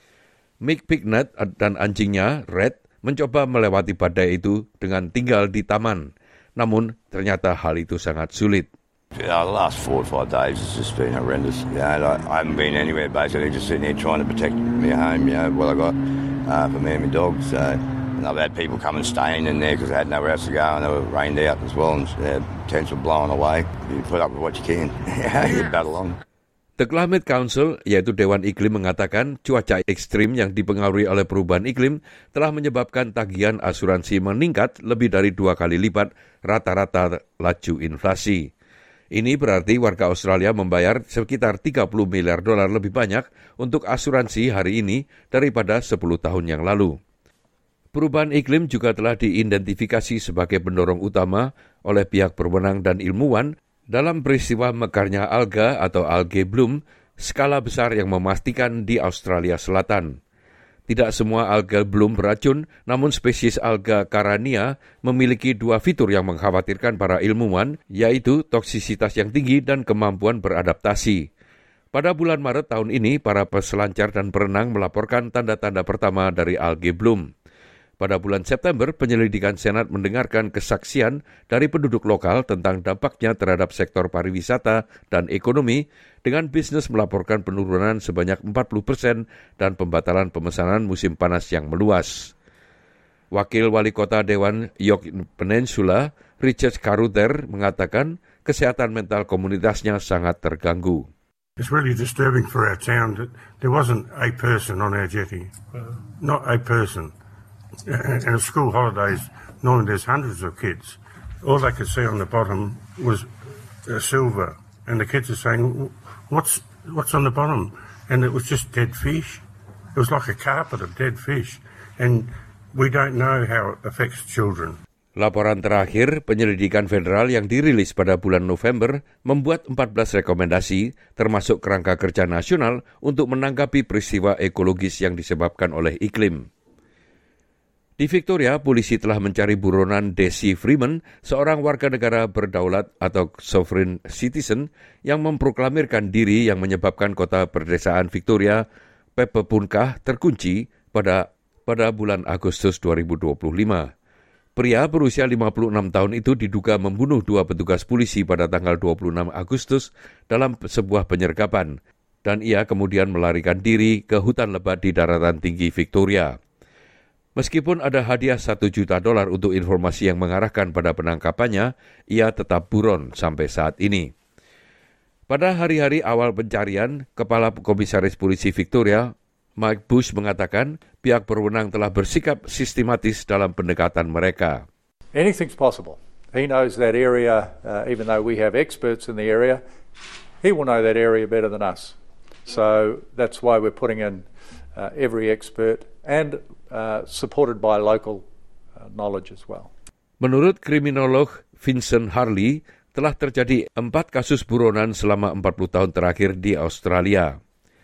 Mick Picknett dan anjingnya, Red, mencoba melewati badai itu dengan tinggal di taman. Namun, ternyata hal itu sangat sulit. Yeah, the last four or five days has just been horrendous. Yeah, like, I haven't been anywhere basically, just sitting here trying to protect my home, you know, what I got uh, for me and my dogs. So, and I've had people come and staying in there because they had nowhere else to go and they were rained out as well and their tents were blowing away. You put up with what you can. You battle on. The Climate Council, yaitu Dewan Iklim, mengatakan cuaca ekstrim yang dipengaruhi oleh perubahan iklim telah menyebabkan tagihan asuransi meningkat lebih dari dua kali lipat rata-rata laju inflasi. Ini berarti warga Australia membayar sekitar tiga puluh miliar dolar lebih banyak untuk asuransi hari ini daripada sepuluh tahun yang lalu. Perubahan iklim juga telah diidentifikasi sebagai pendorong utama oleh pihak berwenang dan ilmuwan dalam peristiwa mekarnya alga atau algae bloom skala besar yang memastikan di Australia Selatan. Tidak semua alga bloom beracun, namun spesies alga Carania memiliki dua fitur yang mengkhawatirkan para ilmuwan, yaitu toksisitas yang tinggi dan kemampuan beradaptasi. Pada bulan Maret tahun ini, para peselancar dan perenang melaporkan tanda-tanda pertama dari algae bloom. Pada bulan September, penyelidikan Senat mendengarkan kesaksian dari penduduk lokal tentang dampaknya terhadap sektor pariwisata dan ekonomi, dengan bisnis melaporkan penurunan sebanyak empat puluh persen dan pembatalan pemesanan musim panas yang meluas. Wakil Wali Kota Dewan York Peninsula, Richard Carruthers, mengatakan kesehatan mental komunitasnya sangat terganggu. It's really disturbing for our town that there wasn't a person on our jetty, not a person. And at school holidays, knowing there's hundreds of kids, all they could see on the bottom was uh, silver, and the kids are saying, "What's what's on the bottom?" And it was just dead fish. It was like a carpet of dead fish, and we don't know how it affects children. Laporan terakhir penyelidikan federal yang dirilis pada bulan November membuat empat belas rekomendasi, termasuk kerangka kerja nasional untuk menanggapi peristiwa ekologis yang disebabkan oleh iklim. Di Victoria, polisi telah mencari buronan Desi Freeman, seorang warga negara berdaulat atau sovereign citizen yang memproklamirkan diri yang menyebabkan kota perdesaan Victoria, Pepepunkah, terkunci pada pada bulan Agustus dua ribu dua puluh lima. Pria berusia lima puluh enam tahun itu diduga membunuh dua petugas polisi pada tanggal dua puluh enam Agustus dalam sebuah penyergapan, dan ia kemudian melarikan diri ke hutan lebat di daratan tinggi Victoria. Meskipun ada hadiah satu juta dolar untuk informasi yang mengarahkan pada penangkapannya, ia tetap buron sampai saat ini. Pada hari-hari awal pencarian, Kepala Komisaris Polisi Victoria, Mike Bush, mengatakan pihak berwenang telah bersikap sistematis dalam pendekatan mereka. Anything's possible. He knows that area, uh, even though we have experts in the area, he will know that area better than us. So that's why we're putting in uh, every expert and uh, supported by local uh, knowledge as well. Menurut kriminolog Vincent Harley, telah terjadi empat kasus buronan selama empat puluh tahun terakhir di Australia.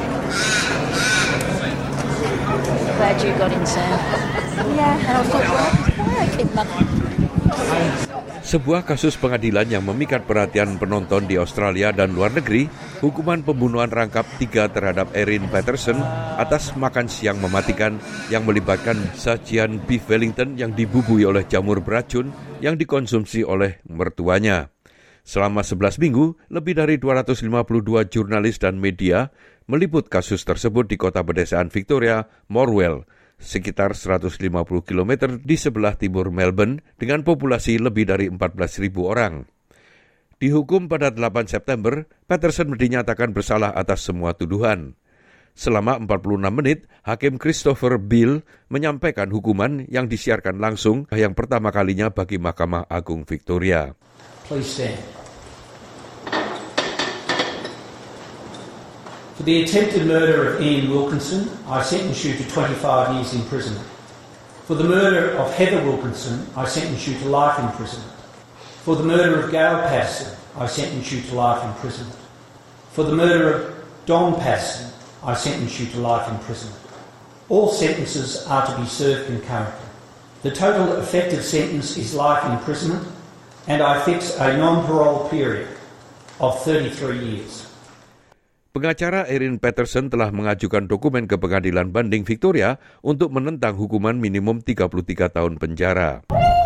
Glad you got in, Sam. Yeah, and I thought, why I keep nothing. Sebuah kasus pengadilan yang memikat perhatian penonton di Australia dan luar negeri, hukuman pembunuhan rangkap tiga terhadap Erin Patterson atas makan siang mematikan yang melibatkan sajian beef Wellington yang dibubui oleh jamur beracun yang dikonsumsi oleh mertuanya. Selama sebelas minggu, lebih dari dua ratus lima puluh dua jurnalis dan media meliput kasus tersebut di kota pedesaan Victoria, Morwell, sekitar seratus lima puluh kilometer di sebelah timur Melbourne dengan populasi lebih dari empat belas ribu orang. Dihukum pada delapan September, Patterson dinyatakan bersalah atas semua tuduhan. Selama empat puluh enam menit, Hakim Christopher Beale menyampaikan hukuman yang disiarkan langsung yang pertama kalinya bagi Mahkamah Agung Victoria. Please stand. For the attempted murder of Ian Wilkinson, I sentence you to twenty-five years imprisonment. For the murder of Heather Wilkinson, I sentence you to life imprisonment. For the murder of Gail Patterson, I sentence you to life imprisonment. For the murder of Don Patterson, I sentence you to life imprisonment. All sentences are to be served concurrently. The total effective sentence is life imprisonment, and I fix a non-parole period of thirty-three years. Pengacara Erin Patterson telah mengajukan dokumen ke Pengadilan Banding Victoria untuk menentang hukuman minimum tiga puluh tiga tahun penjara.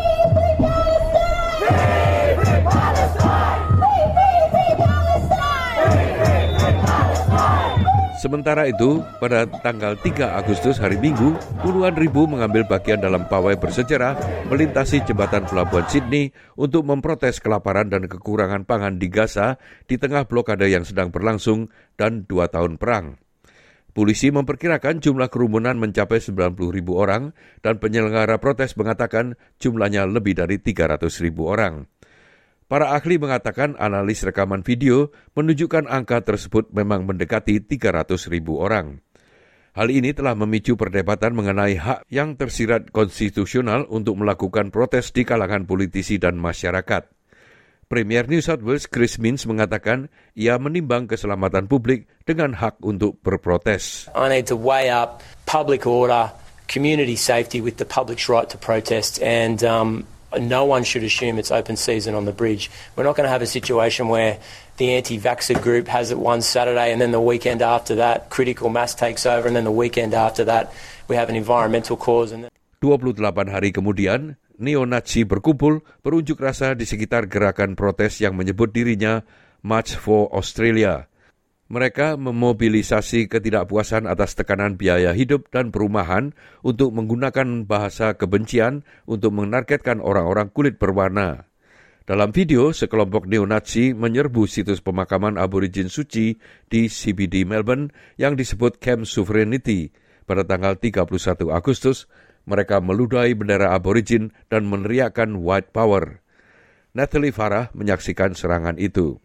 Sementara itu, pada tanggal tiga Agustus hari Minggu, puluhan ribu mengambil bagian dalam pawai bersejarah melintasi jembatan pelabuhan Sydney untuk memprotes kelaparan dan kekurangan pangan di Gaza di tengah blokade yang sedang berlangsung dan dua tahun perang. Polisi memperkirakan jumlah kerumunan mencapai sembilan puluh ribu orang dan penyelenggara protes mengatakan jumlahnya lebih dari tiga ratus ribu orang. Para ahli mengatakan analis rekaman video menunjukkan angka tersebut memang mendekati tiga ratus ribu orang. Hal ini telah memicu perdebatan mengenai hak yang tersirat konstitusional untuk melakukan protes di kalangan politisi dan masyarakat. Premier New South Wales Chris Minns mengatakan ia menimbang keselamatan publik dengan hak untuk berprotes. I need to weigh up public order, community safety with the public's right to protest, and um, no one should assume it's open season on the bridge. We're not going to have a situation where the anti-vaxxer group has it one Saturday and then the weekend after that critical mass takes over and then the weekend after that we have an environmental cause. And dua puluh delapan hari kemudian, neo-Nazi berkumpul berunjuk rasa di sekitar gerakan protes yang menyebut dirinya March for Australia. Mereka memobilisasi ketidakpuasan atas tekanan biaya hidup dan perumahan untuk menggunakan bahasa kebencian untuk menargetkan orang-orang kulit berwarna. Dalam video, sekelompok neo-Nazi menyerbu situs pemakaman aborigin suci di C B D Melbourne yang disebut Camp Sovereignty. Pada tanggal tiga puluh satu Agustus, mereka meludahi bendera aborigin dan meneriakkan White Power. Natalie Farah menyaksikan serangan itu.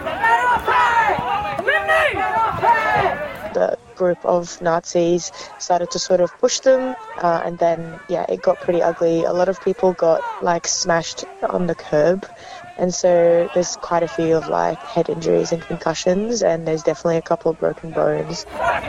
The group of Nazis started to sort of push them, uh, and then, yeah, it got pretty ugly. A lot of people got, like, smashed on the curb, and so there's quite a few of, like, head injuries and concussions, and there's definitely a couple of broken bones.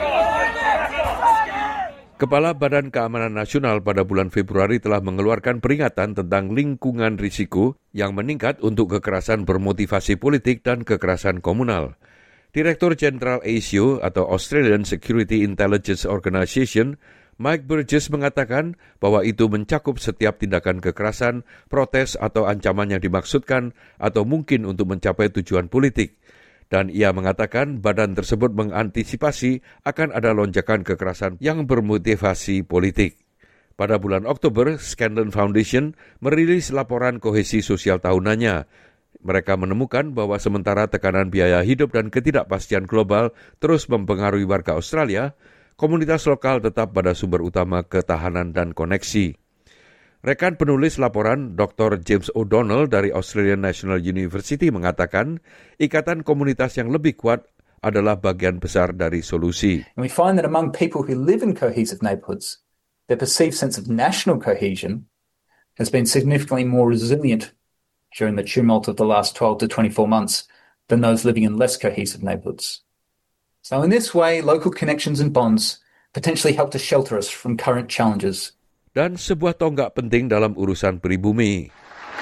Kepala Badan Keamanan Nasional pada bulan Februari telah mengeluarkan peringatan tentang lingkungan risiko yang meningkat untuk kekerasan bermotivasi politik dan kekerasan komunal. Direktur Jenderal A S I O atau Australian Security Intelligence Organisation, Mike Burgess mengatakan bahwa itu mencakup setiap tindakan kekerasan, protes atau ancaman yang dimaksudkan atau mungkin untuk mencapai tujuan politik. Dan ia mengatakan badan tersebut mengantisipasi akan ada lonjakan kekerasan yang bermotivasi politik. Pada bulan Oktober, Scandal Foundation merilis laporan kohesi sosial tahunannya. Mereka menemukan bahwa sementara tekanan biaya hidup dan ketidakpastian global terus mempengaruhi warga Australia, komunitas lokal tetap pada sumber utama ketahanan dan koneksi. Rekan penulis laporan Doktor James O'Donnell dari Australian National University mengatakan ikatan komunitas yang lebih kuat adalah bagian besar dari solusi. And we find that among people who live in cohesive neighbourhoods, their perceived sense of national cohesion has been significantly more resilient during the tumult of the last twelve to twenty-four months than those living in less cohesive neighbourhoods. So in this way, local connections and bonds potentially help to shelter us from current challenges. Dan sebuah tonggak penting dalam urusan pribumi.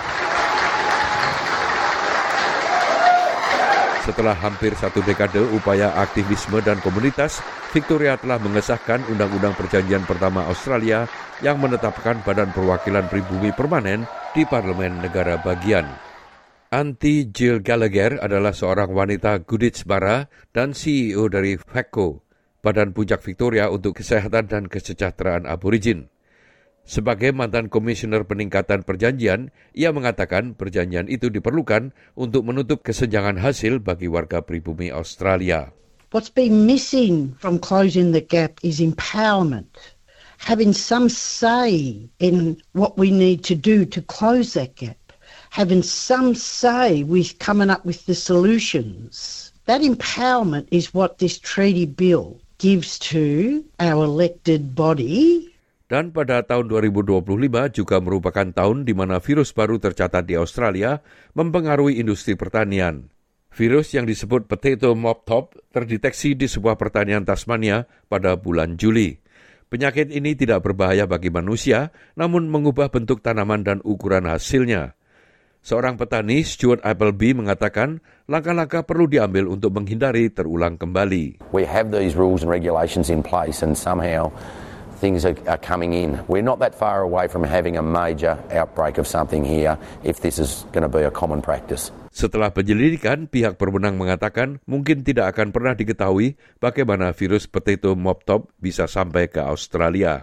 Setelah hampir satu dekade upaya aktivisme dan komunitas, Victoria telah mengesahkan Undang-Undang Perjanjian pertama Australia yang menetapkan Badan Perwakilan Pribumi Permanen di Parlemen Negara Bagian. Aunty Jill Gallagher adalah seorang wanita Guditsbara dan C E O dari F A C C O, Badan Puncak Victoria untuk Kesehatan dan Kesejahteraan Aborigin. Sebagai mantan komisioner peningkatan perjanjian, ia mengatakan perjanjian itu diperlukan untuk menutup kesenjangan hasil bagi warga pribumi Australia. What's been missing from closing the gap is empowerment, having some say in what we need to do to close that gap, having some say with coming up with the solutions. That empowerment is what this treaty bill gives to our elected body. Dan pada tahun dua ribu dua puluh lima juga merupakan tahun di mana virus baru tercatat di Australia mempengaruhi industri pertanian. Virus yang disebut potato mop top terdeteksi di sebuah pertanian Tasmania pada bulan Juli. Penyakit ini tidak berbahaya bagi manusia, namun mengubah bentuk tanaman dan ukuran hasilnya. Seorang petani, Stuart Appleby, mengatakan langkah-langkah perlu diambil untuk menghindari terulang kembali. We have these rules and regulations in place and somehow things are, are coming in. We're not that far away from having a major outbreak of something here if this is going to be a common practice. Setelah penyelidikan, pihak berwenang mengatakan mungkin tidak akan pernah diketahui bagaimana virus potato mop top bisa sampai ke Australia.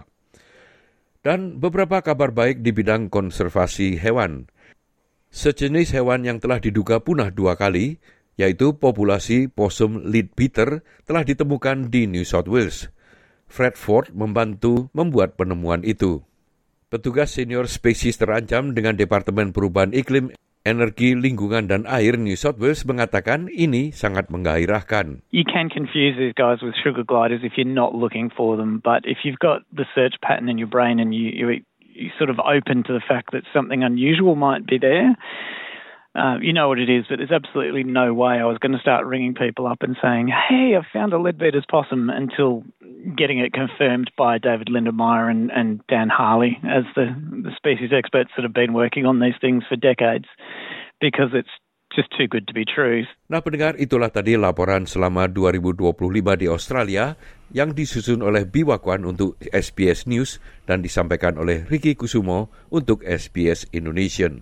Dan beberapa kabar baik di bidang konservasi hewan. Sejenis hewan yang telah diduga punah dua kali, yaitu populasi possum leadbeater, telah ditemukan di New South Wales. Fred Ford membantu membuat penemuan itu. Petugas senior spesies terancam dengan Departemen Perubahan Iklim, Energi, Lingkungan dan Air New South Wales mengatakan ini sangat menggairahkan. You can confuse these guys with sugar gliders if you're not looking for them, but if you've got the search pattern in your brain and you, you, you sort of open to the fact that something unusual might be there, Uh, you know what it is, but there's absolutely no way I was going to start ringing people up and saying, hey, I found a leadbeater's possum, until getting it confirmed by David Lindemeyer and, and Dan Harley as the, the species experts that have been working on these things for decades, because it's just too good to be true. Nah pendengar, itulah tadi laporan selama dua ribu dua puluh lima di Australia yang disusun oleh Biwakwan untuk S B S News dan disampaikan oleh Ricky Kusumo untuk S B S Indonesian.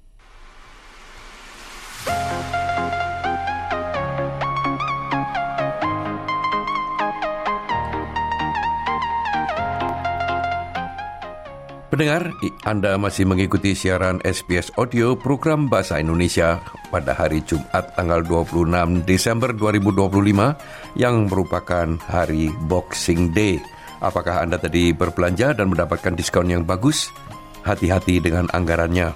Pendengar, Anda masih mengikuti siaran S B S Audio program Bahasa Indonesia pada hari Jumat tanggal dua puluh enam Desember dua ribu dua puluh lima yang merupakan hari Boxing Day. Apakah Anda tadi berbelanja dan mendapatkan diskon yang bagus? Hati-hati dengan anggarannya.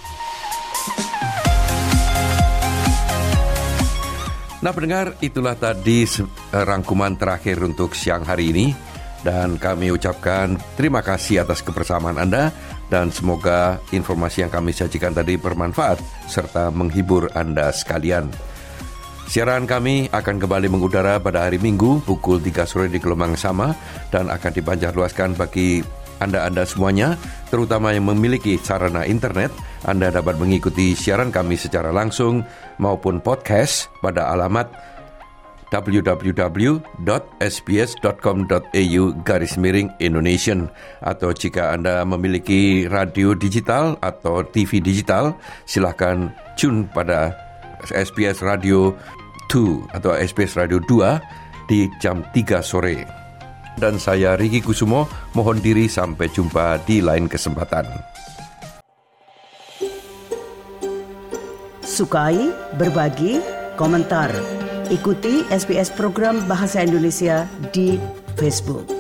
Nah pendengar, itulah tadi rangkuman terakhir untuk siang hari ini. Dan kami ucapkan terima kasih atas kebersamaan Anda dan semoga informasi yang kami sajikan tadi bermanfaat serta menghibur Anda sekalian. Siaran kami akan kembali mengudara pada hari Minggu pukul tiga sore di gelombang sama dan akan dipanjangluaskan bagi Anda-Anda semuanya, terutama yang memiliki sarana internet. Anda dapat mengikuti siaran kami secara langsung maupun podcast pada alamat w w w dot s b s dot com dot a u garis miring Indonesian, atau jika Anda memiliki radio digital atau T V digital, silakan tune pada S B S Radio dua atau S B S Radio dua di jam tiga sore. Dan saya Ricky Kusumo mohon diri sampai jumpa di lain kesempatan. Sukai, berbagi, komentar. Ikuti S B S program Bahasa Indonesia di Facebook.